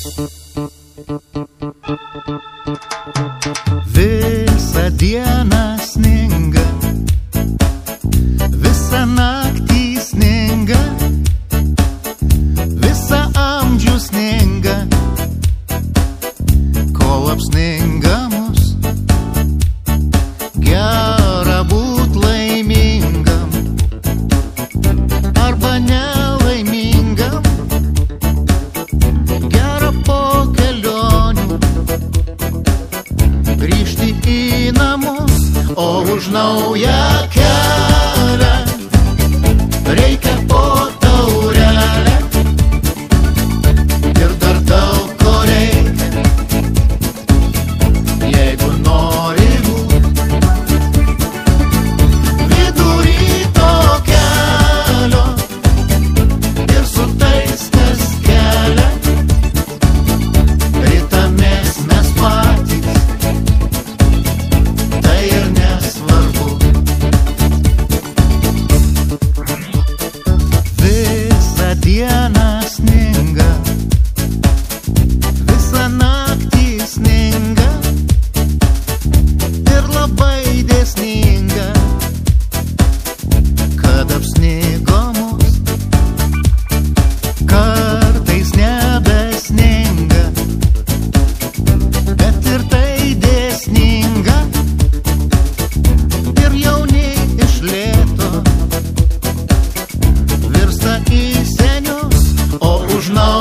Visą dieną sninga, visą naktį sninga, visą amžių sninga, kol apsninga mus. Gera būt laimingam arba nelaimingam, gera po kelionių grįžti į namus, o už naują kelią reikia po taurelę ir dar daug ko reikia, jeigu nori būt vidury to kelio ir su tais, kas kelia, ritamės mes patys, tai ir nesvarbu. Visą dieną sninga, visą naktį sninga ir labai dėsninga, kad apsnigo mus. Kartais nebesninga, bet ir tai dėsninga, ir jauni iš lėto virsta į senius, o už naują